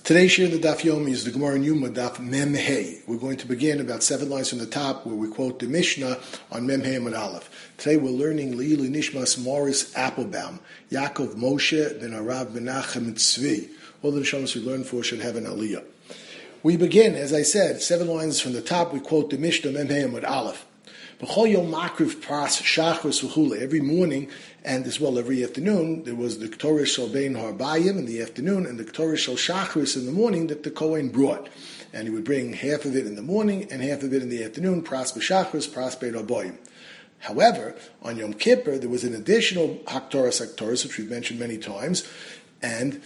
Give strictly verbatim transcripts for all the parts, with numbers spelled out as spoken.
Today's shir in the Daf Yomi is the Gemara in Yuma Daf Mem Hey. We're going to begin about seven lines from the top where we quote the Mishnah on Mem Hey and Aleph. Today we're learning Le'ilu Nishmas Morris Applebaum, Yaakov Moshe ben Arav Menachem Tzvi. All the Neshamas we learn for should have an Aliyah. We begin, as I said, seven lines from the top. We quote the Mishnah Mem Hey and Aleph. Every morning and as well every afternoon, there was the K'torah Shel Bein Harbayim in the afternoon and the K'torah Shel Shachris in the morning that the Kohen brought. And he would bring half of it in the morning and half of it in the afternoon, Pras B'Shachris, Pras Bein Harbayim. However, on Yom Kippur, there was an additional Haktoras Haktoras, which we've mentioned many times, and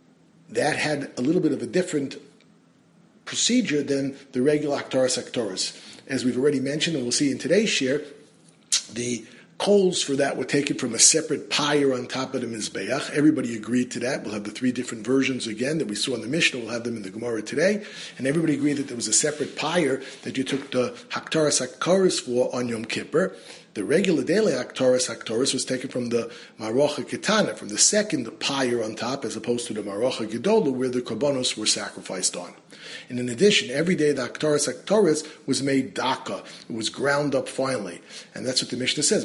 that had a little bit of a different procedure than the regular Haktoras Haktoras. As we've already mentioned, and we'll see in today's share, the coals for that were taken from a separate pyre on top of the Mizbeach. Everybody agreed to that. We'll have the three different versions again that we saw in the Mishnah. We'll have them in the Gemara today. And everybody agreed that there was a separate pyre that you took the Haktaras Haktoras for on Yom Kippur. The regular daily Haktaras Haktoras was taken from the Marocha Ketana, from the second pyre on top, as opposed to the Marocha Gedola, where the Korbanos were sacrificed on. And in addition, every day the Haktaras Haktoras was made daka. It was ground up finely. And that's what the Mishnah says.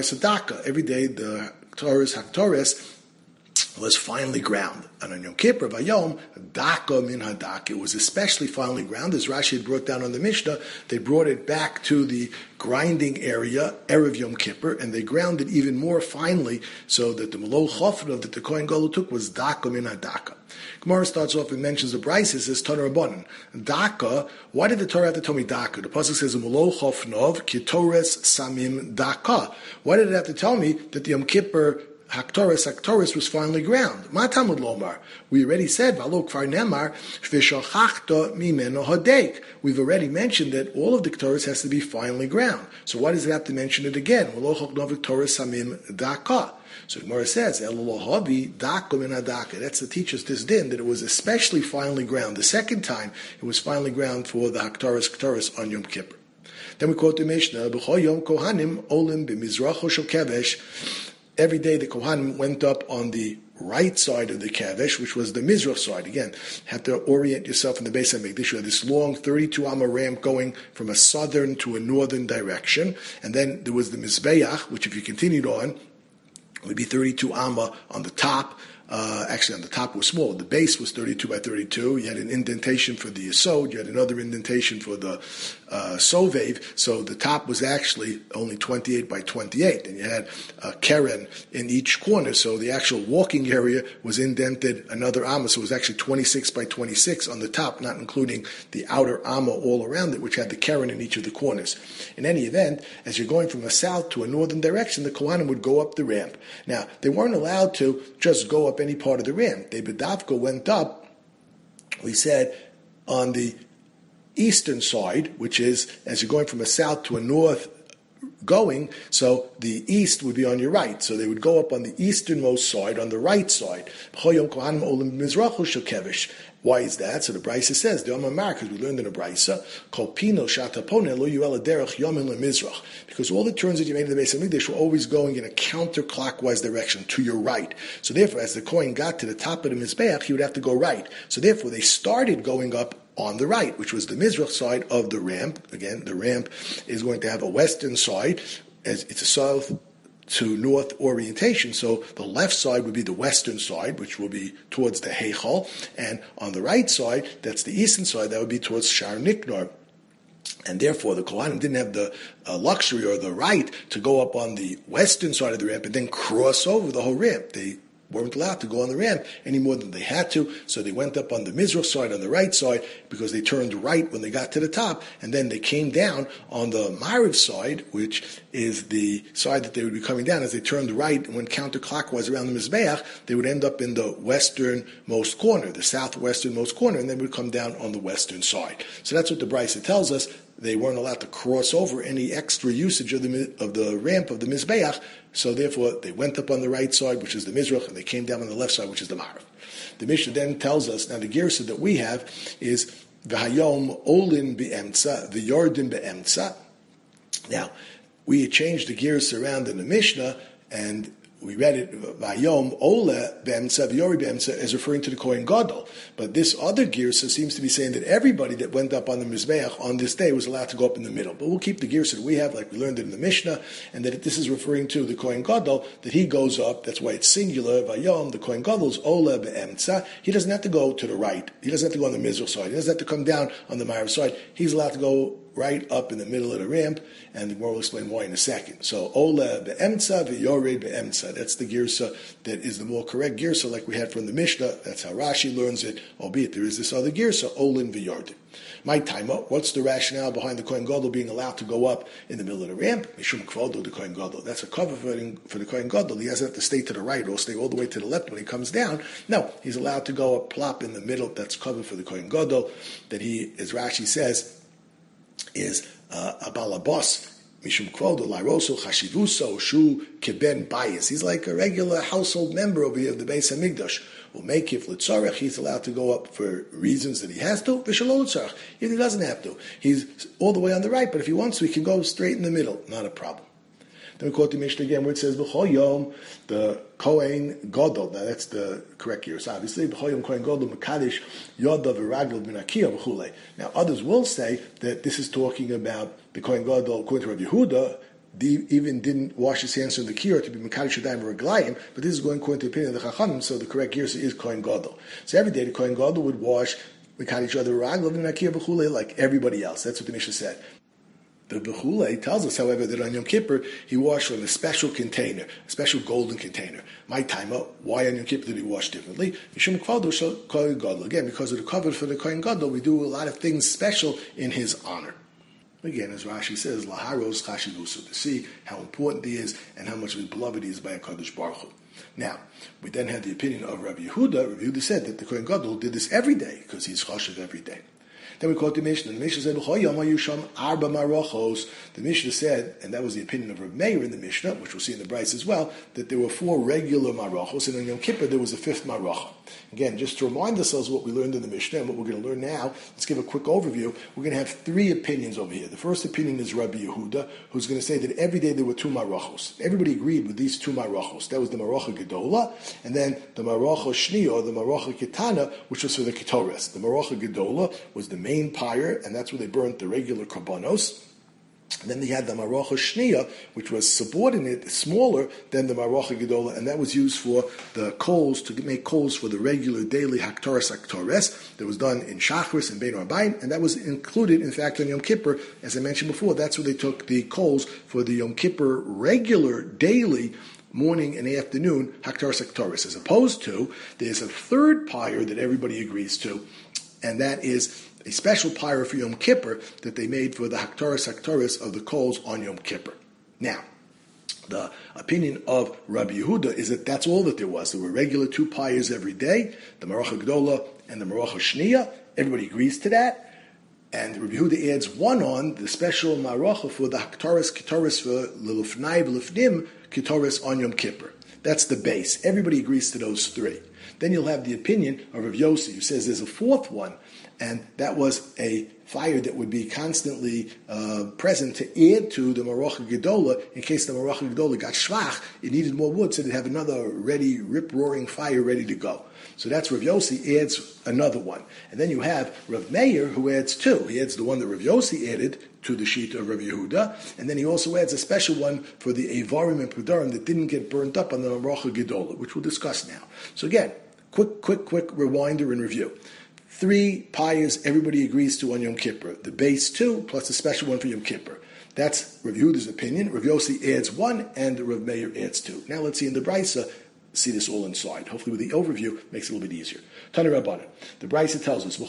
Every day the Haktaras Haktoras was finely ground. And on Yom Kippur, Vayom, daka min hadaka. It was especially finely ground. As Rashi had brought down on the Mishnah, they brought it back to the grinding area, Erev Yom Kippur, and they ground it even more finely so that the Malol Chofra that the Kohen Gadol took was daka min hadaka. Gemara starts off and mentions the Bryce, it says Tanur Rabbanan. Daka, why did the Torah have to tell me daka? The pasuk says Malol Chofnov, Kitores Samim Daka. Why did it have to tell me that the Yom Kippur Haktoras Haktoras was finely ground? Matamud Lomar. We already said, Valo Kfar Nemar, Shvishachachta Mimeno Hadek. We've already mentioned that all of the Ktoras has to be finely ground. So why does it have to mention it again? Valo Choknov Ktoras Samim Daka. So Gemara says, Elolohavi Daka Min Hadaka. That's the teacher's this din, that it was especially finely ground. The second time, it was finely ground for the Haktoras Ktoras on Yom Kippur. Then we quote the Mishnah, B'cho Yom Kohanim Olim B'mizracho Shel Kevesh. Every day the Kohanim went up on the right side of the Kavesh, which was the Mizrach side. Again, have to orient yourself in the Beis HaMikdash. You had this long thirty-two amma ramp going from a southern to a northern direction. And then there was the Mizbeach, which if you continued on, would be thirty-two amma on the top. Uh, actually, on the top was small. The base was thirty-two by thirty-two. You had an indentation for the Yesod. You had another indentation for the uh, Sovev. So the top was actually only twenty-eight by twenty-eight. And you had a Keren in each corner. So the actual walking area was indented another Amma. So it was actually twenty-six by twenty-six on the top, not including the outer Amma all around it, which had the Keren in each of the corners. In any event, as you're going from a south to a northern direction, the Kohanim would go up the ramp. Now, they weren't allowed to just go up any part of the ramp. They Bedavka went up, we said, on the eastern side, which is as you're going from a south to a north going, so the east would be on your right. So they would go up on the easternmost side, on the right side. Why is that? So the Brisa says, the Amar, because we learned in the Brisa, because all the turns that you made in the Beis HaMikdash were always going in a counterclockwise direction, to your right. So therefore, as the Kohen got to the top of the Mizbeach, he would have to go right. So therefore, they started going up on the right, which was the Mizrach side of the ramp. Again, the ramp is going to have a western side, as it's a south to north orientation. So the left side would be the western side, which will be towards the Heichal, and on the right side, that's the eastern side, that would be towards Shar Niknar. And therefore, the Kohanim didn't have the uh, luxury or the right to go up on the western side of the ramp and then cross over the whole ramp. They weren't allowed to go on the ramp any more than they had to, so they went up on the Mizrach side, on the right side, because they turned right when they got to the top, and then they came down on the Ma'ariv side, which is the side that they would be coming down. As they turned right and went counterclockwise around the Mizbeach, they would end up in the westernmost corner, the southwesternmost corner, and then would come down on the western side. So that's what the Brisa tells us. They weren't allowed to cross over any extra usage of the of the ramp of the Mizbeach, so therefore they went up on the right side, which is the Mizrach, and they came down on the left side, which is the Ma'ariv. The Mishnah then tells us, now the Girsa that we have is V'hayom Olin Be'emtza, V'yordin Be'emtza. Now, we changed the Girsa around in the Mishnah, and we read it, Vayom Ola Be'emtza V'yori Be'emtza, as referring to the Kohen Gadol. But this other girsa seems to be saying that everybody that went up on the Mizbeach on this day was allowed to go up in the middle. But we'll keep the girsa that we have, like we learned it in the Mishnah, and that this is referring to the Kohen Gadol, that he goes up, that's why it's singular, Vayom, the Kohen Gadol's Ola Be'emtza. He doesn't have to go to the right. He doesn't have to go on the Mizrach side. He doesn't have to come down on the Ma'ariv side. He's allowed to go right up in the middle of the ramp, and the Gemara will explain why in a second. So, Ola be'emtza v'yorei be'emtza. That's the girsa that is the more correct girsa, like we had from the Mishnah. That's how Rashi learns it, albeit there is this other girsa, Olin v'yordin. My taima, what's the rationale behind the Kohen Gadol being allowed to go up in the middle of the ramp? Mishum kvodo the Kohen Gadol. That's a cover for, for the Kohen Gadol. He doesn't have to stay to the right or stay all the way to the left when he comes down. No, he's allowed to go up plop in the middle. That's cover for the Kohen Gadol. That he, as Rashi says, is uh, a balabos, mishum kvodo, lairoso, chashivuso, shu, keben bayis. He's like a regular household member over here of the Beis HaMikdash. Umekif l'tzarech, he's allowed to go up for reasons that he has to, v'shelo l'tzarech, if he doesn't have to. He's all the way on the right, but if he wants to, he can go straight in the middle, not a problem. Then we quote the Mishnah again where it says, B'chol yom, the Kohen Gadol, now that's the correct years, obviously, B'chol yom Kohen Gadol, Mekadesh, Yodav, V'ragel, B'nakia, B'chule. Now others will say that this is talking about the Kohen Gadol, according to Rabbi Yehuda, the, even didn't wash his hands from the kira to be Mekadesh Yadayim V'raglayim, but this is going according to the opinion of the Chachamim, so the correct year is Kohen Gadol. So every day the Kohen Gadol would wash Mekadesh Yodav, V'ragel, B'nakia, B'chule, like everybody else. That's what the Mishnah said. The Bechule tells us, however, that on Yom Kippur, he washed from a special container, a special golden container. My time out, why on Yom Kippur did he wash differently? Again, because of the cover for the Kohen Gadol, we do a lot of things special in his honor. Again, as Rashi says, Laharos Chashivusu, to see how important he is and how much of his beloved he is by HaKadosh Baruch Hu. Now, we then had the opinion of Rabbi Yehuda. Rabbi Yehuda said that the Kohen Gadol did this every day, because he's chashiv every day. Then we quote the Mishnah. The Mishnah said, arba marochos. The Mishnah said, and that was the opinion of Rav Meir in the Mishnah, which we'll see in the Bryce as well, that there were four regular marochos, and on Yom Kippur there was a fifth marocha. Again, just to remind ourselves what we learned in the Mishnah and what we're going to learn now, let's give a quick overview. We're going to have three opinions over here. The first opinion is Rabbi Yehuda, who's going to say that every day there were two marochos. Everybody agreed with these two marochos. That was the marocha gedola, and then the marocha shniya, or the marocha ketana, which was for the ketores. The marocha gedola was the main pyre, and that's where they burnt the regular karbanos. And then they had the marocha shniya, which was subordinate, smaller than the marocha gedola, and that was used for the coals, to make coals for the regular daily haktoras haktoras that was done in Shachris and Bein Arbaim, and that was included, in fact, on Yom Kippur. As I mentioned before, that's where they took the coals for the Yom Kippur regular, daily, morning and afternoon haktoras haktoras, as opposed to, there's a third pyre that everybody agrees to, and that is a special pyre for Yom Kippur that they made for the Haktaras Haktaras of the coals on Yom Kippur. Now, the opinion of Rabbi Yehuda is that that's all that there was. There were regular two pyres every day, the Marocha Gdola and the Marocha Shniya. Everybody agrees to that. And Rabbi Yehuda adds one on, the special Marocha for the Haktaras Kitaris for Lilufnai Lifnim Kitaris on Yom Kippur. That's the base. Everybody agrees to those three. Then you'll have the opinion of Rav Yossi, who says there's a fourth one, and that was a fire that would be constantly uh, present to add to the Marocha Gedola. In case the Marocha Gedola got shvach, it needed more wood, so they'd have another ready, rip-roaring fire ready to go. So that's Rav Yossi adds another one. And then you have Rav Meir, who adds two. He adds the one that Rav Yossi added to the sheet of Rav Yehuda, and then he also adds a special one for the Avarim and Pudarim that didn't get burnt up on the Marocha Gedola, which we'll discuss now. So again, quick, quick, quick rewinder and review. Three pyres everybody agrees to on Yom Kippur. The base two, plus a special one for Yom Kippur. That's Rav Yehuda's opinion. Rav Yossi adds one, and Rav Meir adds two. Now let's see in the Brisa, see this all inside. Hopefully with the overview, makes it a little bit easier. Tani Rabbanan. The Brisa tells us,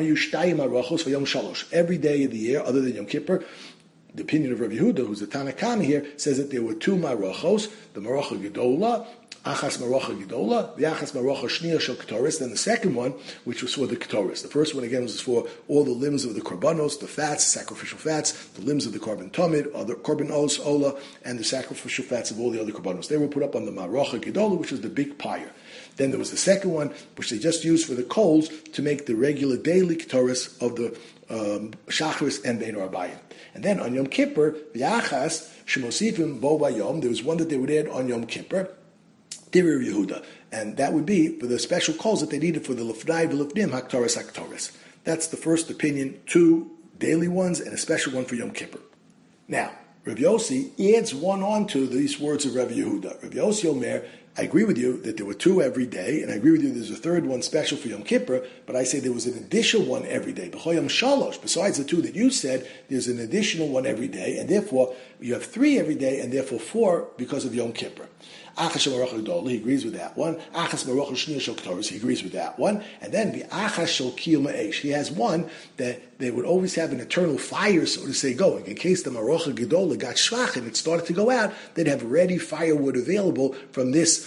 every day of the year, other than Yom Kippur, the opinion of Rav Yehuda, who's the Tanakh here, says that there were two marachos, the Marocha Gedola, Achas Marocha Gedola, the Achas Marocha Shniya Shel Ketoris, then the second one, which was for the Ketoris. The first one, again, was for all the limbs of the Korbanos, the fats, the sacrificial fats, the limbs of the Korban Tomid, or the Korban Os, Ola, and the sacrificial fats of all the other Korbanos. They were put up on the Marocha Gedola, which was the big pyre. Then there was the second one, which they just used for the coals to make the regular daily Ketoris of the um, Shachris and Bein Arbayim. And then on Yom Kippur, the Achas, Shemosifim Bo Bayom, there was one that they would add on Yom Kippur, Divrei Rav Yehuda. And that would be for the special calls that they needed for the Lefnai V'Lefnim Haktoras Haktoras. That's the first opinion, two daily ones and a special one for Yom Kippur. Now, Rav Yossi adds one on to these words of Rav Yehuda. Rav Yossi Omer, I agree with you that there were two every day, and I agree with you there's a third one special for Yom Kippur, but I say there was an additional one every day. B'choyam shalosh, besides the two that you said, there's an additional one every day, and therefore you have three every day, and therefore four because of Yom Kippur. Achas Shel Marocha Gedol, he agrees with that one. Achas Marocha Shniya Shel K'toros, he agrees with that one. And then the Achas Shel Kiyum Ha'esh, he has one that they would always have an eternal fire, so to say, going. In case the Marocha Gedol got shvach and it started to go out, they'd have ready firewood available from this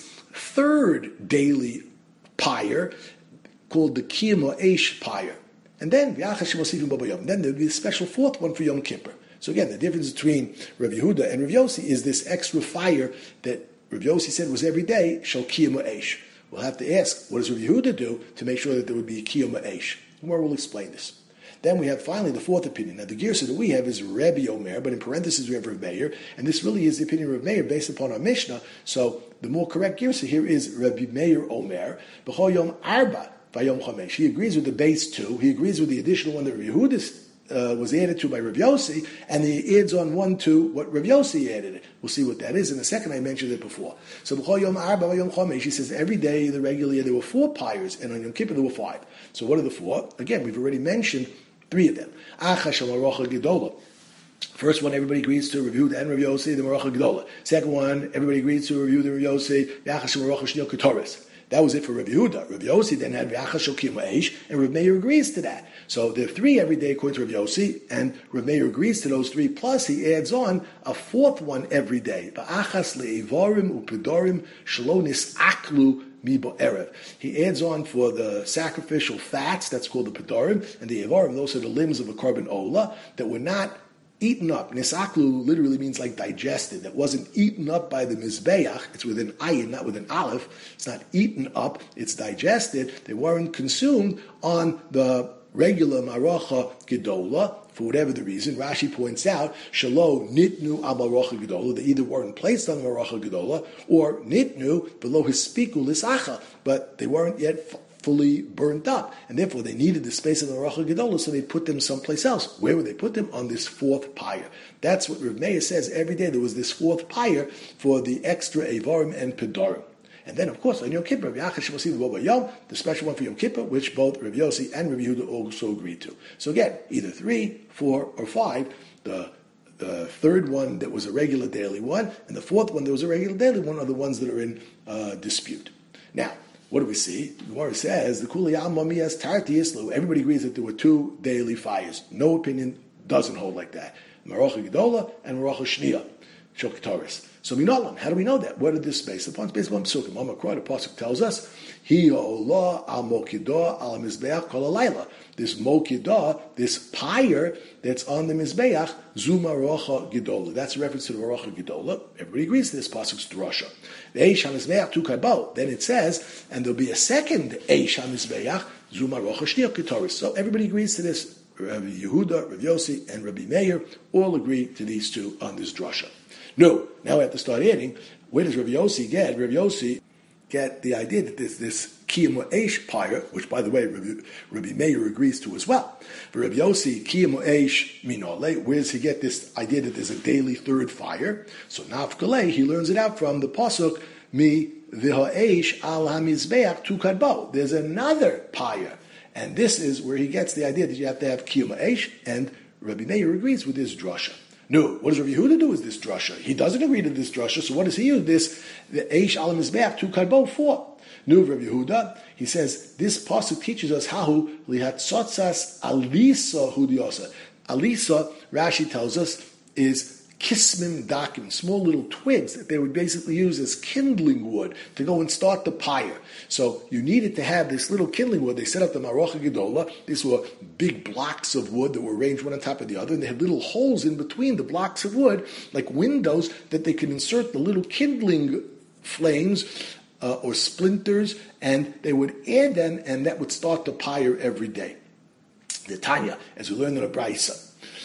third daily pyre called the Kiyum Ha'esh pyre. And then the Achas Shel Mosifim Bo B'Yom. Then there'd be a special fourth one for Yom Kippur. So again, the difference between Rav Yehuda and Rav Yossi is this extra fire that Rav Yossi said was every day, shel kiyum ha'esh. We'll have to ask, what does Rav Yehuda do to make sure that there would be a kiyum ha'esh? More will explain this. Then we have finally the fourth opinion. Now the girsa that we have is Rebbe Omer, but in parentheses we have Rav Meir, and this really is the opinion of Rav Meir based upon our Mishnah. So the more correct girsa here is Rebbe Meir Omer, b'chol yom arba v'yom chamesh. He agrees with the base two. He agrees with the additional one that Rav Yehuda Uh, was added to by Rav Yossi, and he adds on one to what Rav Yossi added it. We'll see what that is in a second. I mentioned it before. So B'chol Yom Arba Yom Chomesh, he says every day, the regular year, there were four pyres, and on Yom Kippur there were five. So what are the four? Again, we've already mentioned three of them. Achas Shel Marocha Gedola. First one, everybody agrees to review and Rav Yossi, the Marocha Gedola. Second one, everybody agrees to review the Rav Yossi, the Achas Shel Marocha Shnei K'toros. That was it for Rav Yehuda. Rav Yossi then had V'achas Shel Kiyum Ha'esh, and Rav Meir agrees to that. So there are three every day according to Rav Yossi, and Rav Meir agrees to those three, plus he adds on a fourth one every day. V'achas le'evarim u'pedorim shelo nis'aklu mibo erev. He adds on for the sacrificial fats, that's called the pedorim, and the evarim, those are the limbs of a carbon ola, that were not eaten up. Nisaklu literally means like digested. That wasn't eaten up by the mizbeach. It's with an ayin, not with an aleph. It's not eaten up. It's digested. They weren't consumed on the regular Marocha Gedola, for whatever the reason. Rashi points out, Shalo nitnu al Marocha Gedola. They either weren't placed on the Marocha Gedola, or nitnu below hispiku lisacha, but they weren't yet f- fully burnt up, and therefore they needed the space of the Marocha Gedola, so they put them someplace else. Where would they put them? On this fourth pyre. That's what Rav Meir says every day. There was this fourth pyre for the extra Evarim and Pedorim. And then, of course, on Yom Kippur, the special one for Yom Kippur, which both Rav Yossi and Rav Yehuda also agreed to. So again, either three, four, or five. The The third one that was a regular daily one, and the fourth one that was a regular daily one are the ones that are in uh, dispute. Now, what do we see? The Gemara says, the Kuliyam Mamiyas Tarti Islu. Everybody agrees that there were two daily fires. No opinion doesn't hold like that. Marocha Gedola and Marocha Shniya, Shel K'toros. So Minolam, how do we know that? What is this based upon? It's based upon Psukim. Amakra, the Pasuk tells us, Hi ha'olah al mokidah al mizbeach kol halayla. This mokidah, this pyre that's on the mizbeach, zu marocha gedola. That's a reference to the marocha gedola. Everybody agrees to this Pasuk's drasha. The eish ha-mizbeach tu karbal. Then it says, and there'll be a second eish ha-mizbeach, zu marocha shniyah k'toris. So everybody agrees to this. Rabbi Yehuda, Rabbi Yossi, and Rabbi Meir all agree to these two on this drasha. No, now we have to start adding. Where does Rabbi Yossi get? Rabbi Yossi get the idea that there's this Kiyum Ha'esh pyre, which, by the way, Rabbi, Rabbi Meir agrees to as well. For Rabbi Yossi, Kiyum Ha'esh minole, where does he get this idea that there's a daily third fire? So Nafkalei, he learns it out from the Pasuk, Mi v'ha'esh al ha'mizbeach tu kadbo. There's another pyre. And this is where he gets the idea that you have to have Kiyum Ha'esh, and Rabbi Meir agrees with this drasha. No, what does Rabbi Yehuda do with this drasha? He doesn't agree to this drasha, so what does he use this, the Eish al Mizbeach, to Karbo for? No, Rabbi Yehuda, he says, this pasuk teaches us how lihatzotzas alisa hudiosa. Alisa, Rashi tells us, is kismim dakim, small little twigs that they would basically use as kindling wood to go and start the pyre. So you needed to have this little kindling wood. They set up the Marocha Gedola. These were big blocks of wood that were arranged one on top of the other, and they had little holes in between the blocks of wood, like windows, that they could insert the little kindling flames uh, or splinters, and they would add them, and that would start the pyre every day. The Tanya, as we learned in a Braisa,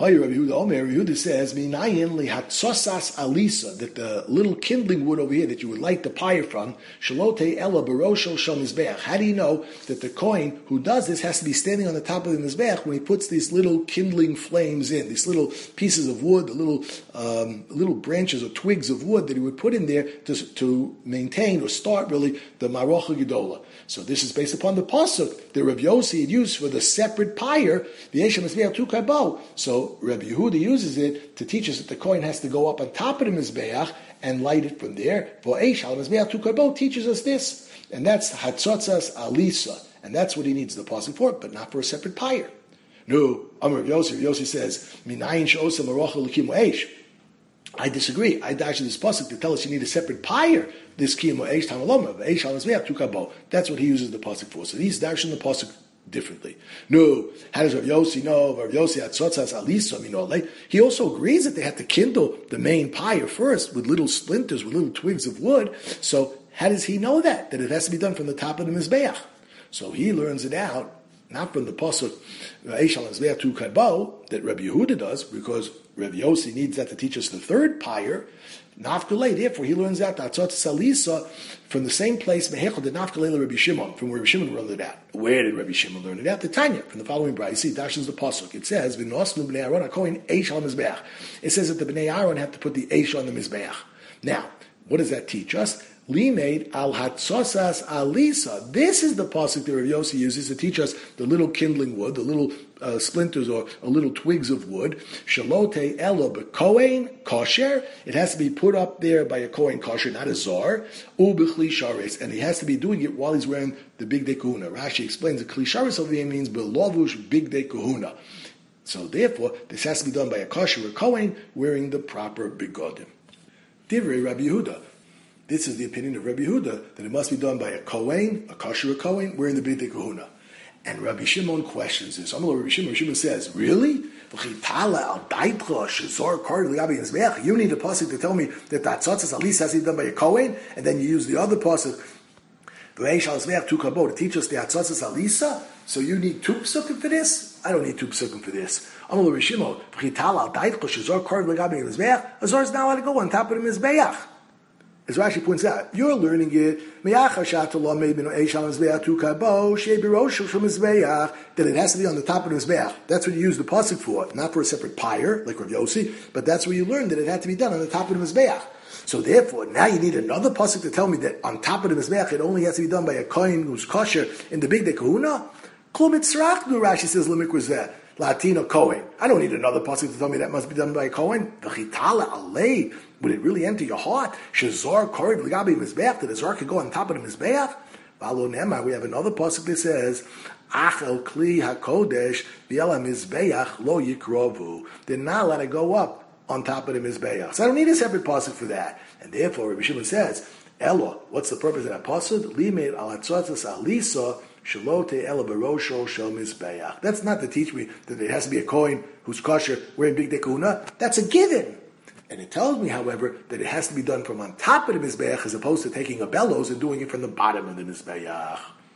Hi, Rabbi Yehuda Omer. Rabbi Yehuda says, "Minayin lihatzosas alisa," that the little kindling wood over here that you would light the pyre from, shalote ella barosho shel mizbeach. How do you know that the kohen who does this has to be standing on the top of the mizbeach when he puts these little kindling flames in, these little pieces of wood, the little um, little branches or twigs of wood that he would put in there to, to maintain or start really the marocha gedola. So this is based upon the pasuk that Rabbi Yossi had used for the separate pyre, the Esha Mizbeach tu kabo. So Rabbi Yehuda uses it to teach us that the kohen has to go up on top of the Mizbeach and light it from there. For Esha Mizbeach tu kabo teaches us this. And that's Hatzotzas Alisa. And that's what he needs the pasuk for, but not for a separate pyre. No, Amar Rabbi Yossi, Rabbi Yossi says, Minayin she'osa marocha l'kimu eish. I disagree. I actually this pasuk to tell us you need a separate pyre. This kimu eish tamaloma eish al mizbeach tu kabo. That's what he uses the pasuk for. So he's dashing the pasuk differently. No, how does Rav Yossi know? Rav Yossi atzotzas alisa minolei. He also agrees that they have to kindle the main pyre first with little splinters, with little twigs of wood. So how does he know that? That it has to be done from the top of the mizbeach. So he learns it out not from the pasuk eish al mizbeach tu kabo that Rabbi Yehuda does, because Rabbi Yossi needs that to teach us the third pyre. Nafkalei, therefore, he learns out that Salisa from the same place, Mehechel did Nafkalei Rabbi Shimon, from where Rabbi Shimon learned it out. Where did Rabbi Shimon learn it out? The Tanya, from the following brayse. See, dashes the pasuk. It says, "V'nosnu b'nei Aaron hakohen eish al mizbeach." It says that the b'nei Aaron have to put the eish on the mizbeach. Now, what does that teach us? Limeid al hatzosas alisa. This is the pasuk that Rav Yossi uses to teach us the little kindling wood, the little uh, splinters or, or little twigs of wood. Shalote elo bekohen kosher. It has to be put up there by a kohen kosher, not a zar. U'bechli sharis, and he has to be doing it while he's wearing the big day kahuna. Rashi explains that kli sharis over here means belovush big day kahuna. So therefore, this has to be done by a kosher or kohen wearing the proper bigodim. Divrei Rabbi Yehuda. This is the opinion of Rabbi Yehuda, that it must be done by a Kohen, a kosher Kohen, wearing the B'nai Kahuna. And Rabbi Shimon questions this. Amalei Rabbi Shimon, Rabbi Shimon says, really? You need a pasuk to tell me that that tzotzas at least has to be done by a Kohen, and then you use the other pasuk to teach us the tzotzas alisa? So you need two psukim for this? I don't need two psukim for this. Amalei Rabbi Shimon, Azor is not allowed to go on top of the Mizbeach. As Rashi points out, you're learning it that it has to be on the top of the mizbeach. That's what you use the pasuk for, not for a separate pyre like Rav Yossi, but that's where you learned that it had to be done on the top of the mizbeach. So therefore, now you need another pasuk to tell me that on top of the mizbeach it only has to be done by a kohen who's kosher in the big day kahuna. Klum itzrachnu, Rashi says lemikrazeh. Latino Kohen. I don't need another pasuk to tell me that must be done by a Kohen. V'chitala alei. Would it really enter your heart? Shazar korid l'gabi mizbeach, that a zar could go on top of the mizbeach? V'alo nema, we have another pasuk that says, Achel kli hakodesh v'ela mizbeach lo yikrovu. They're not allowed to go up on top of the mizbeach. So I don't need a separate pasuk for that. And therefore, Rabbi Shimon says, Elo, what's the purpose of that pasuk? Limeid al hatzotzas alisa. Shalote ela barosho shel mizbeach. That's not to teach me that it has to be a kohen who's kosher wearing big day kahuna. That's a given. And it tells me, however, that it has to be done from on top of the mizbeach as opposed to taking a bellows and doing it from the bottom of the mizbeach.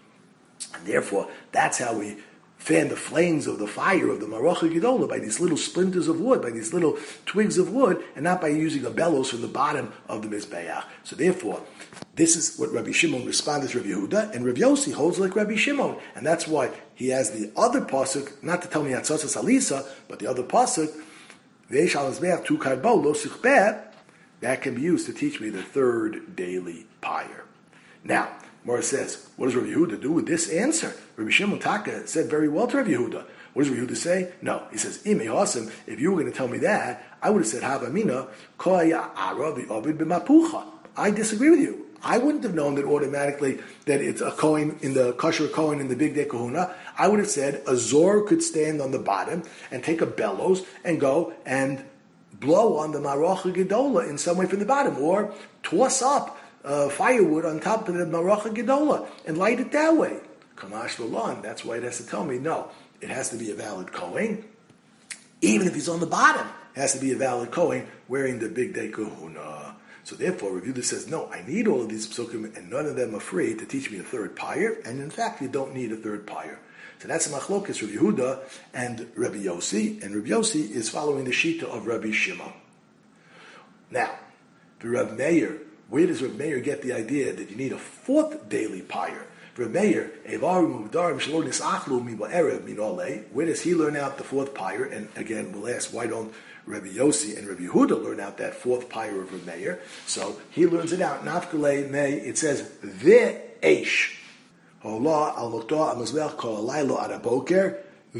And therefore, that's how we fan the flames of the fire of the marocha gedola, by these little splinters of wood, by these little twigs of wood, and not by using a bellows from the bottom of the mizbeach. So therefore, this is what Rabbi Shimon responded to Rabbi Yehuda, and Rabbi Yossi holds like Rabbi Shimon, and that's why he has the other pasuk, not to tell me Hatzotzas Alisa, but the other pasuk, V'eish al mizbeach tu karbo lo sichbeh, that can be used to teach me the third daily pyre. Now, Mora says, what does Rabbi Yehuda do with this answer? Rabbi Shimon Taka said very well to Rabbi Yehuda. What does Rabbi Yehuda say? No, he says, Imei Hasim, if you were going to tell me that, I would have said, Havamina, koya arabi ovid b'mapucha. I disagree with you. I wouldn't have known that automatically that it's a kohen in the kosher kohen in the big day kahuna. I would have said a zor could stand on the bottom and take a bellows and go and blow on the marocha gedola in some way from the bottom, or toss up uh, firewood on top of the marocha gedola and light it that way. Kamash v'lan. That's why it has to tell me no. It has to be a valid kohen, even if he's on the bottom. It has to be a valid kohen wearing the big day kahuna. So therefore, Rav Yehuda says, no, I need all of these psukim, and none of them are free to teach me a third pyre, and in fact, you don't need a third pyre. So that's a machlokes Rabbi Yehuda and Rabbi Yossi, and Rabbi Yossi is following the shita of Rabbi Shimon. Now, for Rabbi Meir, where does Rabbi Meir get the idea that you need a fourth daily pyre? Rabbi Meir, where does he learn out the fourth pyre? And again, we'll ask, why don't Rabbi Yossi and Rabbi Yehuda learn out that fourth pyre of Rabbi Meir? So he learns it out. Nafkale Mei, it says, Ve'esh. Hola al mokta amizbeach kol alaylo ad aboker.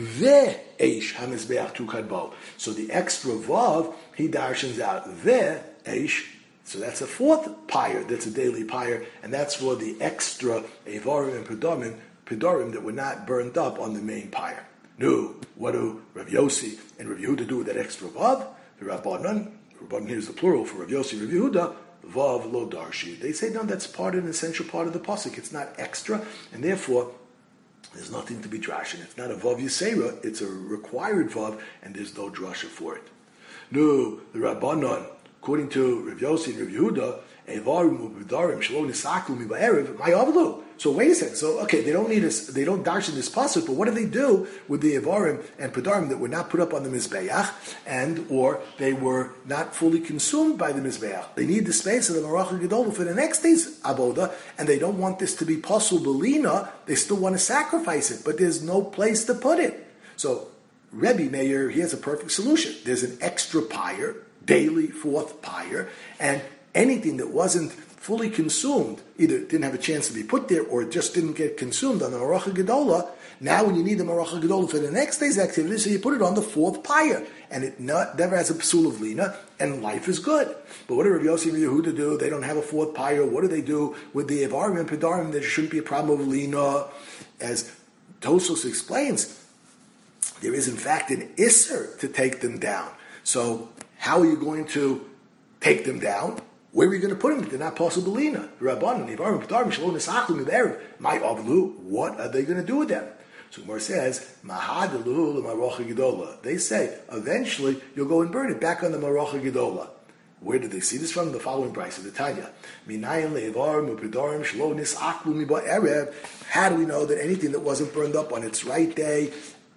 Ve'esh hamizbeach tu kadbo. So the extra vav, he darshans out Ve'esh. So that's a fourth pyre, that's a daily pyre, and that's for the extra evarim and pedorim, pedorim that were not burnt up on the main pyre. No, what do Rav Yossi and Rav Yehuda do with that extra vav? The Rabbanan, Rabbanan here is the plural for Rav Yossi and Rav Yehuda, vav lo darshi. They say, no, that's part of an essential part of the pasuk. It's not extra, and therefore there's nothing to be drashin. It's not a vav yisera, it's a required vav, and there's no drasha for it. No, the Rabbanan, according to Rav Yossi and Rav Yehuda, evarim u'bedarim shelo nisaklu mi ba'erev my avlu. So wait a second. So okay, they don't need us. They don't darshan this pasuk. But what do they do with the evarim and pedarim that were not put up on the mizbeach, and or they were not fully consumed by the mizbeach? They need the space of the maracha gedolah for the next day's aboda, and they don't want this to be pasul belina. They still want to sacrifice it, but there's no place to put it. So Rebbe Meir, he has a perfect solution. There's an extra pyre, daily fourth pyre, and anything that wasn't fully consumed, either didn't have a chance to be put there or just didn't get consumed on the Maracha Gedolah, now when you need the Maracha Gedolah for the next day's activity, so you put it on the fourth pyre, and it not, never has a psul of lina, and life is good. But what do Rav Yossi and Yehuda do? They don't have a fourth pyre. What do they do with the Evarim and Pedarim? There shouldn't be a problem of lina. As Tosos explains, there is in fact an isser to take them down. So how are you going to take them down? Where are you going to put them if they're not possible lina? Rabbanan, Evarim, Pedarim, Shalom, Nisachlu, Miberev, my Avlu, what are they going to do with them? So Gemara says, Mahadalu Marocha Gedola. They say, eventually you'll go and burn it back on the Marocha Gedola. Where did they see this from? The following price of the Tanya. Minayin le'evarim u'pedarim shelo nisachlu mi ba'erev. How do we know that anything that wasn't burned up on its right day,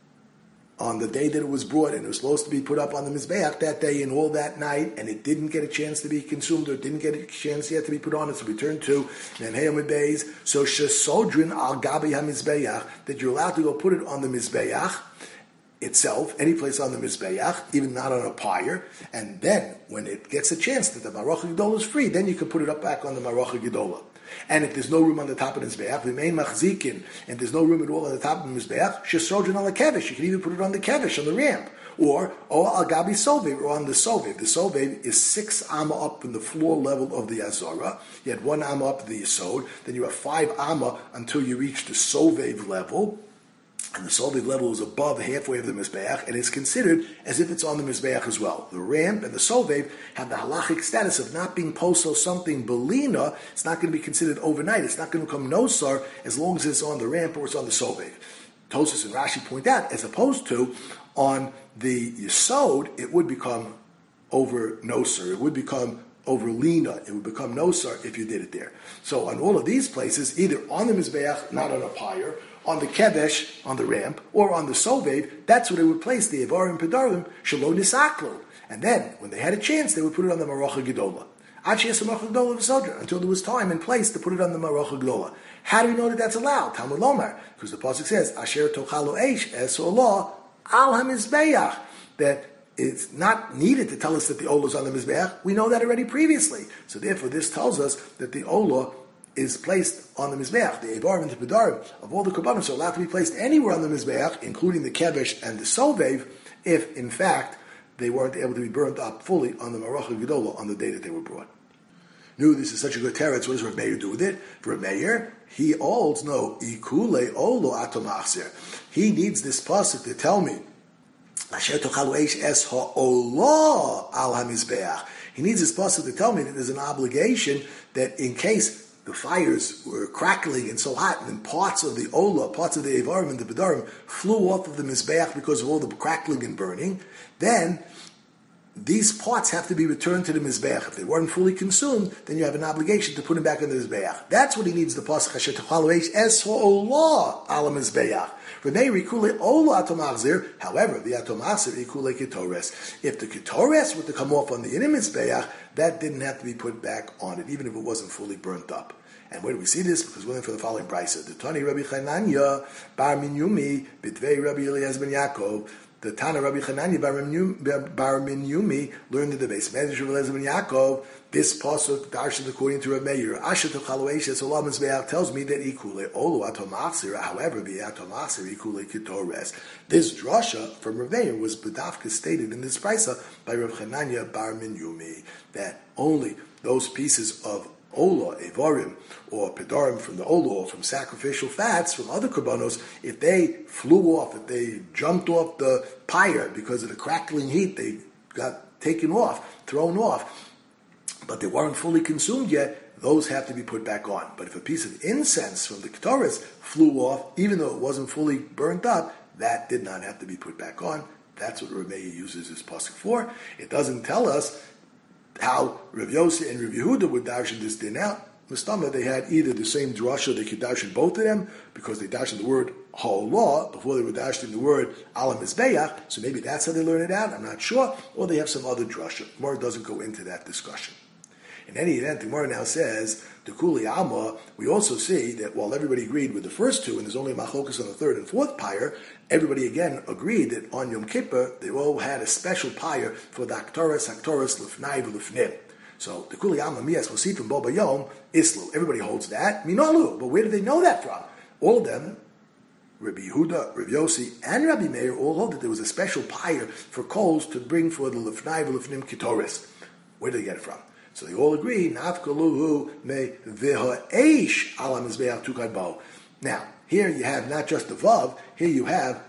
on the day that it was brought, and it was supposed to be put up on the Mizbeach that day and all that night, and it didn't get a chance to be consumed, or it didn't get a chance yet to be put on, it's returned to Nemheim Beis, so Shesodrin al Gabi HaMizbeach, that you're allowed to go put it on the Mizbeach itself, any place on the Mizbeach, even not on a pyre, and then, when it gets a chance that the Marocha Gedolah is free, then you can put it up back on the Marocha Gedolah. And if there's no room on the top of the Mizbeach, remain machzikin, and there's no room at all on the top of the Mizbeach, shesrodrin on the kevish. You can even put it on the kevish, on the ramp. Or, or al gabi sovev, or on the sovev. The sovev is six amma up from the floor level of the Azara. You had one amma up the Yisod, then you have five amma until you reach the sovev level. And the sovev level is above halfway of the Mizbeach, and it's considered as if it's on the Mizbeach as well. The ramp and the sovev have the halachic status of not being posel something belina. It's not going to be considered overnight. It's not going to become nosar as long as it's on the ramp or it's on the sovev. Tosas and Rashi point out, as opposed to on the Yisod, it would become over nosar. It would become over lina. It would become nosar if you did it there. So on all of these places, either on the Mizbeach, not on a pyre, on the kevesh, on the ramp, or on the sovev, that's where they would place the evarim pedarim shelo nisaklu. And then, when they had a chance, they would put it on the Marocha Gedolah. Until there was time and place to put it on the Marocha Gedolah. How do we know that that's allowed? Talmud Lomar, because the pasuk says, "Asher tochalo eish es olah al hamizbeach," that it's not needed to tell us that the olah is on the mizbeach. We know that already previously. So therefore, this tells us that the olah is placed on the Mizbeach. The Evarim and the Pedarim of all the Korbanos are allowed to be placed anywhere on the Mizbeach, including the Kevesh and the Sovev, if, in fact, they weren't able to be burnt up fully on the Marocha Gedolah on the day that they were brought. Knew this is such a good teretz. What does Rav Meir do with it? For Rav Meir, he holds, no, Ikule Olo Atomachzer. He needs this pasuk to tell me, Asher tochalu eish es ha'olah al hamizbeach. He needs this pasuk to tell me that there's an obligation that in case the fires were crackling and so hot, and then parts of the Olah, parts of the Evarim and the Pedarim flew off of the Mizbeach because of all the crackling and burning, then these parts have to be returned to the Mizbeach. If they weren't fully consumed, then you have an obligation to put them back in the Mizbeach. That's what he needs the pasuk, Asher tochalu eish es ha'olah al Mizbeach. V'nei rikule ola atomachzir. However, the atomachzir ikule ketores. If the ketores were to come off on the inner mizbeach, that didn't have to be put back on it, even if it wasn't fully burnt up. And where do we see this? Because we're looking for the following brisa. The Tani Rabbi Chananya bar Minyumi b'tvei Rabbi Eliezer ben Yaakov. The Tana Rabbi Chananya bar Minyumi learned in the base Medrash of Eliezer ben Yaakov. This pasuk darshan according to Rabbi Meir. Asher Tachaloeshes Olam Mizbeach tells me that ikule olu atomachzir. However, the atomachzir ikule ketores. This drasha from Rabbi Meir was bedavka stated in this brisa by Rabbi Chananya bar Minyumi that only those pieces of Ola, Evarim, or Pedarim from the Ola, or from sacrificial fats, from other Karbanos, if they flew off, if they jumped off the pyre because of the crackling heat, they got taken off, thrown off, but they weren't fully consumed yet, those have to be put back on. But if a piece of incense from the Ketores flew off, even though it wasn't fully burnt up, that did not have to be put back on. That's what Rameh uses his pasuk for. It doesn't tell us how Rav Yossi and Rav Yehuda would darshan this din out. Mustama, they had either the same drasha, they could darshan both of them, because they darshan the word ha'olah before they were darshan the word ala mizbeach, so maybe that's how they learn it out, I'm not sure, or they have some other drasha. Gemara doesn't go into that discussion. In any event, the Gemara now says, the Kuli Alma, we also see that while everybody agreed with the first two, and there's only machlokas on the third and fourth pyre, everybody again agreed that on Yom Kippur, they all had a special pyre for the Aktoras, Aktoras, Lefnai, Lefnim. So, the Kuli Alma, Mias, Mosifim, Boba Yom, Islu. Everybody holds that. Minalu. But where do they know that from? All of them, Rabbi Yehuda, Rabbi Yossi, and Rabbi Meir all hold that there was a special pyre for coals to bring for the Lefnai, Lefnim, Kitoris. Where do they get it from? So they all agree, Nafkaluhu me v'ha'eish ala mizbeach tukad bo. Now, here you have not just the vav, here you have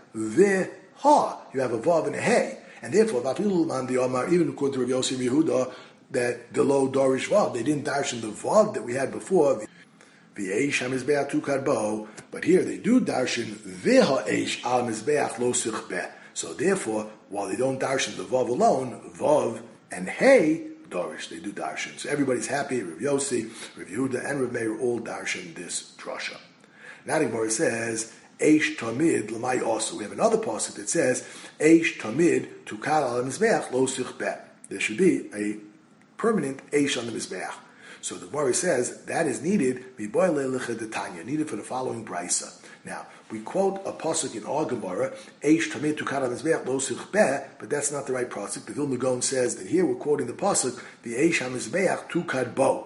v'ha. You have a vav and a hey. And therefore, Vapiluman the Omar, even according to Rav Yossi and Yehuda, that the low dorish vav, they didn't darshan the vav that we had before, v'eish ha-mizbeach tukad bo, but here they do darshan v'ha'eish ala mizbeach lo sichbeh. So therefore, while they don't darshan the vav alone, vav and hey, Darish, they do darshan. So everybody's happy. Rav Yossi, Rav Yehuda, and Rav Meir all darshan this drasha. Now the Gemara says, Eish tamid l'may also. We have another pasuk that says, Eish tamid tukal al mizbeach lo sichbeh. There should be a permanent Eish on the mizbeach. So the Gemara says that is needed miboy le'lecha detanya, needed for the following brisa. Now, we quote a pasuk in our Gemara, Eish tamid tukal al mizbeach lo sichbeh, but that's not the right pasuk. The Vilna Gaon says that here we're quoting the pasuk, the Eish ha-mizbeach tukad bo.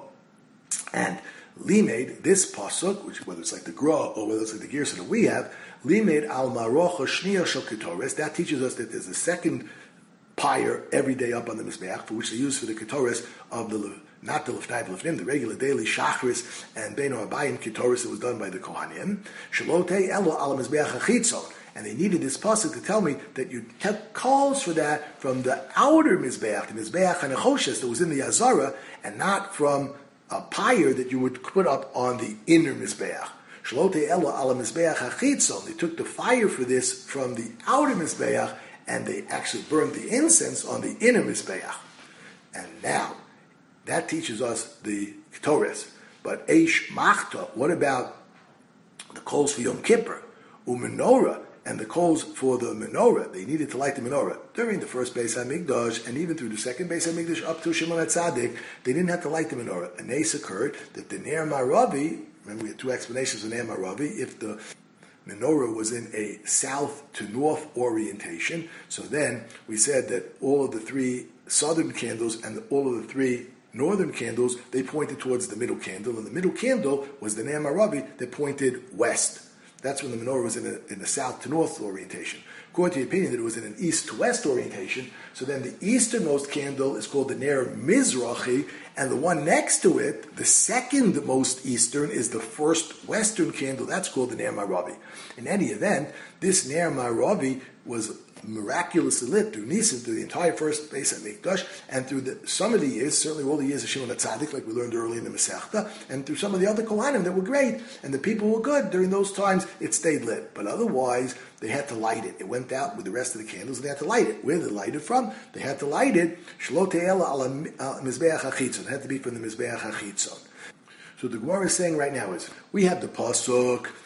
And limed, this pasuk, which whether it's like the Gra or whether it's like the Gersa that we have, limed al marocha shniya shel ketores, that teaches us that there's a second pyre every day up on the mizbeach, for which they use for the ketores of the not the Lefnai Lefnim, the regular daily Shachris and Beino Abayim Kitoris that was done by the Kohanim. Shalotei Elo Ala Mizbeach HaChitzon. And they needed this pasuk to tell me that you kept calls for that from the outer Mizbeach, the Mizbeach HaNechoshes that was in the Azara, and not from a pyre that you would put up on the inner Mizbeach. Shalotei Elo Ala Mizbeach HaChitzon. They took the fire for this from the outer Mizbeach, and they actually burned the incense on the inner Mizbeach. And now, that teaches us the Ketores. But Eish Machta, what about the coals for Yom Kippur? Umenorah, and the coals for the menorah, they needed to light the menorah. During the first Beis HaMikdash, and even through the second Beis HaMikdash up to Shimon HaTzadik, they didn't have to light the menorah. A nes occurred that the Ner Maravi, remember we had two explanations of Ner Maravi, if the menorah was in a south to north orientation, so then we said that all of the three southern candles and all of the three northern candles, they pointed towards the middle candle, and the middle candle was the Ner Maravi that pointed west. That's when the menorah was in a, in a south to north orientation. According to the opinion that it was in an east to west orientation, so then the easternmost candle is called the Ner Mizrachi, and the one next to it, the second most eastern, is the first western candle. That's called the Ner Maravi. In any event, this Ner Maravi was miraculously lit through Nisan, through the entire first Beis HaMikdash, and through the, some of the years, certainly all the years of Shimon HaTzadik, like we learned early in the Masechta, and through some of the other Kohanim that were great, and the people were good during those times, it stayed lit. But otherwise, they had to light it. It went out with the rest of the candles, and they had to light it. Where did they light it from? They had to light it, Shlo Te'ela ala Mizbeach HaChitzon. It had to be from the Mizbeach HaChitzon. So the Gemara is saying right now is, we have the Pasuk,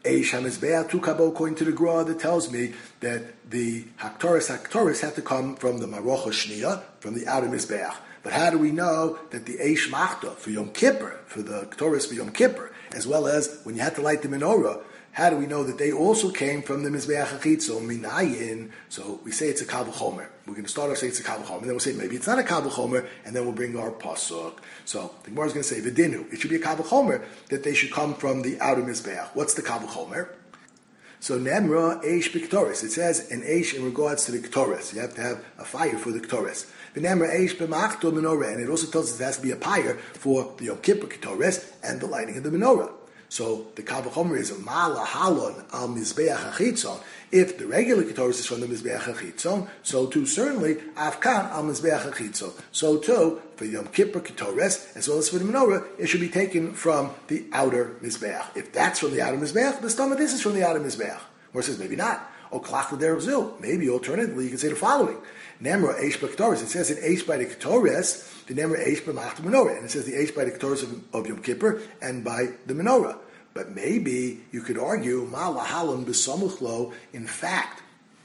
Eish HaMizbeach Tu Kabo, according to the Gra, that tells me that the Haktoris Haktoris had to come from the Marocha Shniya, from the outer Mizbeach. But how do we know that the Eish Machta for Yom Kippur, for the Ktoris for Yom Kippur, as well as when you had to light the menorah, how do we know that they also came from the Mizbeach HaChitzon, Minayin? So we say it's a Kal V'chomer. We're going to start off saying it's a Kal V'chomer, and then we'll say maybe it's not a Kal V'chomer, and then we'll bring our Pasuk. So the Gemara is going to say, V'dinu, it should be a Kal V'chomer, that they should come from the outer Mizbeach. What's the Kal V'chomer? So Nemra Eish B'Ktoris. It says an Eish in regards to the Ktoris. You have to have a fire for the Ktoris. V'Nemra Eish B'Machto Menorah. And it also tells us it has to be a pyre for the Yom Kippur Ktoris and the lighting of the menorah. So the Kal V'chomer is a Mala Halon al Mizbeach HaChitzon. If the regular Ketoris is from the Mizbeach HaChitzon, so too certainly Afkan al Mizbeach HaChitzon. So too for Yom Kippur Ketoris, as well as for the menorah, it should be taken from the outer Mizbeach. If that's from the outer Mizbeach, the stomach this is from the outer Mizbeach. Or it says maybe not. Or Klach L'derech Zu. Maybe alternatively you can say the following. Nemra Eish B'Ketoris. It says in Eish by the Ketoris, the Nemra Eish B'Machta Menorah. And it says the Eish by the Ketoris of, of Yom Kippur and by the menorah. But maybe you could argue, Malahalon b'samuchlo, in fact,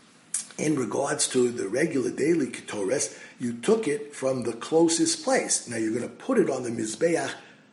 in regards to the regular daily ketores, you took it from the closest place. Now you're going to put it on the Mizbeach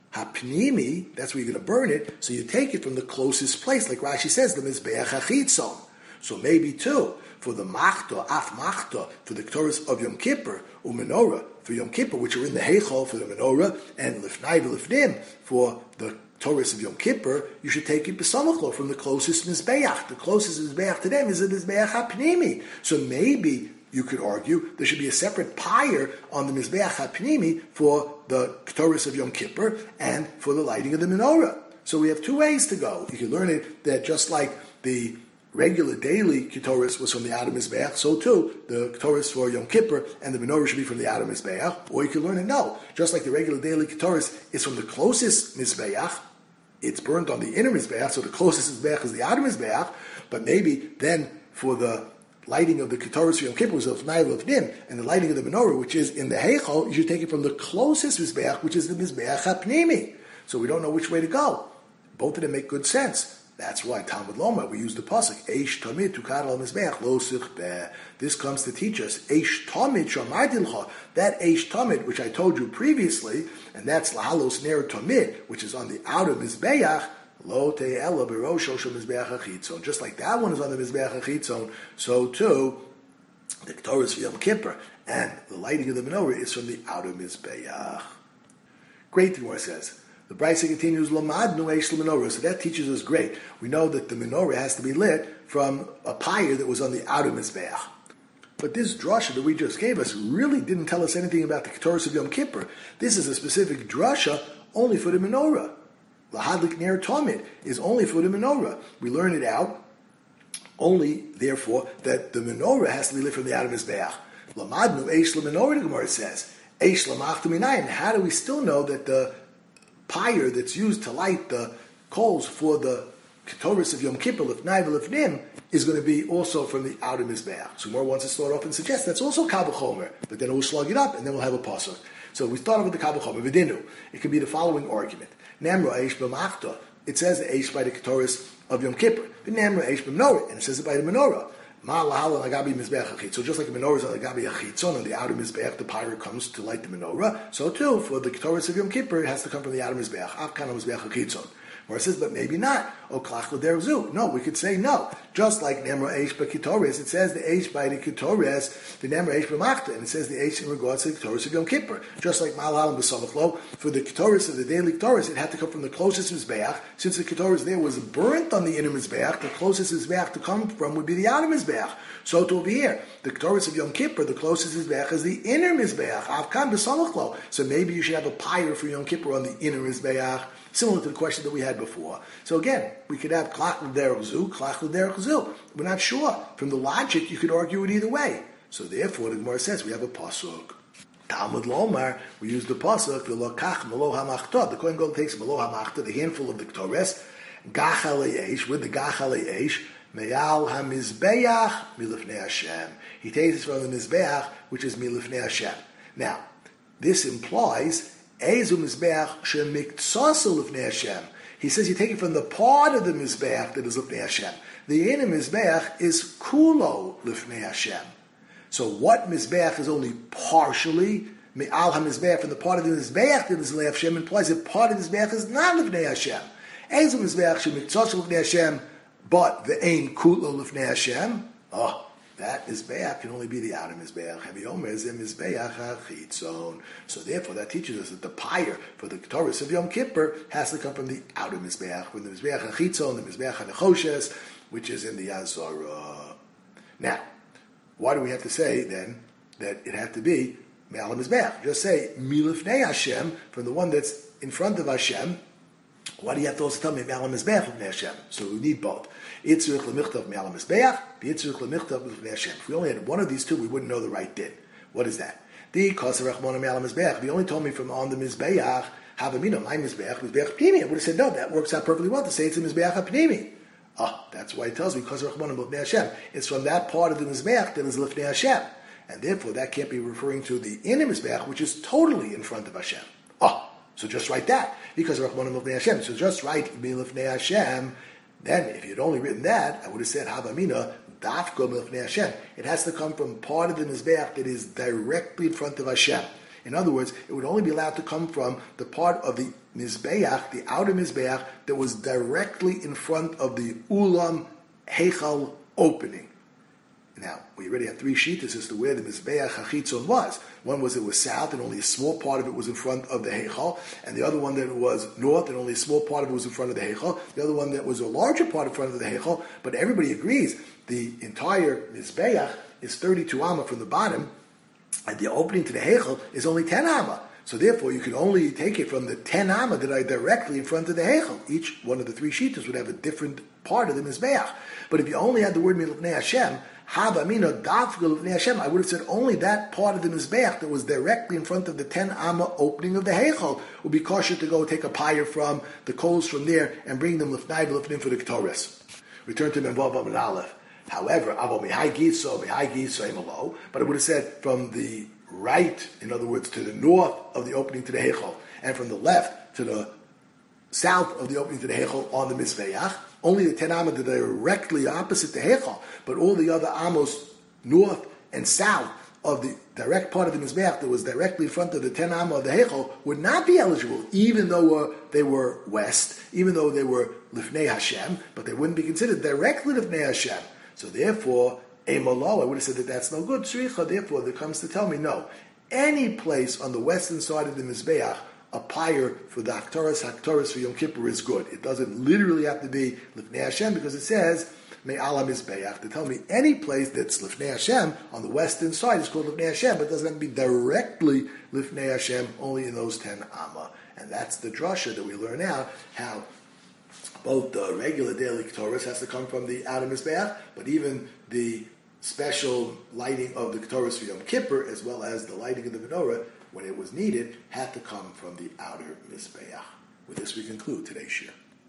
HaPnimi, that's where you're going to burn it, so you take it from the closest place, like Rashi says, the Mizbeach HaChitzon. So maybe too, for the Machta, Af Machta, for the ketores of Yom Kippur, or menorah, for Yom Kippur, which are in the Heichal for the menorah, and Lifnai Lifnim for the Torahs of Yom Kippur, you should take it b'samachlo from the closest Mizbeach. The closest Mizbeach to them is the Mizbeach HaPnimi. So maybe you could argue there should be a separate pyre on the Mizbeach HaPnimi for the Torahs of Yom Kippur and for the lighting of the menorah. So we have two ways to go. You can learn it that just like the regular daily Ketoris was from the outer Mizbeach, so too the Ketoris for Yom Kippur and the menorah should be from the outer Mizbeach. Or you can learn it, no, just like the regular daily Ketoris is from the closest Mizbeach, it's burnt on the inner Mizbeach, so the closest Mizbeach is the outer Mizbeach, but maybe then for the lighting of the Ketoris for Yom Kippur was of Nail of Nim, and the lighting of the menorah, which is in the Heichal, you should take it from the closest Mizbeach, which is the Mizbeach HaPnimi. So we don't know which way to go. Both of them make good sense. That's why Talmud Lomar, we use the pasuk Eish Tamid Tukar al Mizbeach Lo Sichbeh. This comes to teach us Eish Tamid Shamadilcha. That Eish Tamid, which I told you previously, and that's Lahalos Ner Tamid, which is on the outer Mizbeach. Lo Te'ela Berosho Shel Mizbeach HaChitzon. Just like that one is on the Mizbeach HaChitzon, so too the Torah is for Yom Kippur, and the lighting of the menorah is from the outer Mizbeach. Great, the Gemara says. The Brisa continues, Lamad nu eish menorah. So that teaches us great. We know that the menorah has to be lit from a pyre that was on the outer Mizbeach. But this drasha that we just gave us really didn't tell us anything about the Ketoris of Yom Kippur. This is a specific drasha only for the menorah. Lahadlik ner tamid is only for the menorah. We learn it out only, therefore, that the menorah has to be lit from the outer Mizbeach. Lamad nu eish menorah, the Gemara says. Eish lamachtu minayin. How do we still know that the pyre that's used to light the coals for the Ketoris of Yom Kippur, Lifnai V'Lifnim, is going to be also from the outer Mizbeach? So more wants to start off and suggest that's also Kal V'chomer, but then we'll slug it up and then we'll have a pasuk. So we start off with the Kal V'chomer, V'dinu. It could be the following argument. Nemra Eish B'Machta. It says the Eish by the Ketoris of Yom Kippur. V'nemra Eish B'Menorah. And it says it by the menorah. So just like the menorah is on the Gabi Achitzon, on the outer Mizbeach, the pyre comes to light the menorah, so too, for the Ketoris of Yom Kippur, it has to come from the outer Mizbeach, Afkan Mizbeach Achitzon. Where it says, but maybe not. O Klach L'derech Zu. No, we could say no. Just like Nemra Eish B'Ketoris, it says the Eish by the Ketoris, the Nemra Eish B'Machta, and it says the Eish in regards to the Ketoris of Yom Kippur. Just like Malal and B'Samachlo, for the Ketoris of the daily Ketoris, it had to come from the closest Mizbeach. Since the Ketoris there was burnt on the inner Mizbeach, the closest Mizbeach to come from would be the outer Mizbeach. So to over here, the Ketoris of Yom Kippur, the closest Mizbeach is the inner Mizbeach. Avkan B'Samachlo. So maybe you should have a pyre for Yom Kippur on the inner Mizbeach, similar to the question that we had before. So again, we could have Klach L'derech Zu, Klach L'derech Zu. We're not sure. From the logic, you could argue it either way. So therefore, the Gemara says we have a pasuk. Talmud Lomar, we use the pasuk, the Lokach Melo HaMachta. The Kohen Gadol takes Melo HaMachta, the handful of the Ketoris, Gachal Eish, with the Gachal Eish, Me'al HaMizbeach, Milifnei Hashem. He takes it from the Mizbeach, which is Milifnei Hashem. Now, this implies Ezu Mizbeach Shemiktsasu Lifnei Hashem. He says you take it from the part of the Mizbeach that is Lifnei Hashem. The Ein Mizbeach is Kulo Lifnei Hashem. So what Mizbeach is only partially, Me'al HaMizbeach, from the part of the Mizbeach that is Lifnei Hashem, implies that part of the Mizbeach is not Lifnei Hashem. Ezo Mizbeach Shemiktzos Lifnei Hashem, but the Ein Kulo Lifnei Hashem, oh, that Mizbeach can only be the outer Mizbeach. Haviyomer is a Mizbeach HaChitzon. So therefore, that teaches us that the pyre for the Torah of Yom Kippur has to come from the outer Mizbeach, from the Mizbeach HaChitzon, the Mizbeach HaNechoshes, which is in the Azara. Now, why do we have to say then that it had to be Me'al HaMizbeach? Just say Milifnei Hashem, from the one that's in front of Hashem. Why do you have to also tell me Me'al HaMizbeach Lifnei Hashem? So we need both. Itzrich L'michtav Me'al HaMizbeach, Itzrich L'michtav Lifnei Hashem. If we only had one of these two, we wouldn't know the right din. What is that? The Koser Rachmona Me'al HaMizbeach. If you only told me from on the Mizbeach, Havamina, my Mizbeach, Mizbeach Pnimi, I would have said, no, that works out perfectly well to say it's a Mizbeach HaPnimi. Ah, that's why it tells me Koser Rachmona Lifnei Hashem. It's from that part of the Mizbeach that is Lifnei Hashem. And therefore, that can't be referring to the inner Mizbeach, which is totally in front of Hashem. Ah, so just write that, because Rachmanim Lifnei Hashem. So just write Lifnei Hashem. Then, if you'd only written that, I would have said Havamina Dafka Lifnei Hashem. It has to come from part of the Mizbeach that is directly in front of Hashem. In other words, it would only be allowed to come from the part of the Mizbeach, the outer Mizbeach, that was directly in front of the Ulam Heichal opening. Now, we already have three shittas as to where the Mizbeach HaChitzon was. One was it was south, and only a small part of it was in front of the Heichal, and the other one that was north, and only a small part of it was in front of the Heichal. The other one that was a larger part in front of the Heichal, but everybody agrees the entire Mizbeach is thirty-two amma from the bottom, and the opening to the Heichal is only ten amma. So therefore, you can only take it from the ten amma that are directly in front of the Heichal. Each one of the three shittas would have a different part of the Mizbeach. But if you only had the word Milifnei Hashem, Havamina Dafka Lifnei Hashem, I would have said only that part of the Mizbeach that was directly in front of the ten amma opening of the Heichal would be kosher to go take a pyre from the coals from there and bring them Lifnai V'Lifnim for the Ketores. Return to Memvav and Aleph. However, Avo Mihai Giso, Mihai Giso Emalo, but it would have said from the right, in other words, to the north of the opening to the Heichal, and from the left to the south of the opening to the Heichal on the Mizbeach. Only the ten amma that are directly opposite the Heichal, but all the other amos north and south of the direct part of the Mizbeach that was directly in front of the ten amma of the Heichal would not be eligible, even though uh, they were west, even though they were Lifnei Hashem, but they wouldn't be considered directly Lifnei Hashem. So therefore, Emalo, I would have said that that's no good. Shricha, therefore, that comes to tell me, no. Any place on the western side of the Mizbeach, a pyre for the Haktoras, Haktoras for Yom Kippur is good. It doesn't literally have to be Lifnei Hashem, because it says, Me'al HaMizbeach, to tell me any place that's Lifnei Hashem on the western side is called Lifnei Hashem, but it doesn't have to be directly Lifnei Hashem, only in those ten amma. And that's the drasha that we learn out, how both the regular daily Ketores has to come from the outer Mizbeach, but even the special lighting of the Ketores for Yom Kippur, as well as the lighting of the menorah, when it was needed, had to come from the outer Mizbeach. With this we conclude today's shir.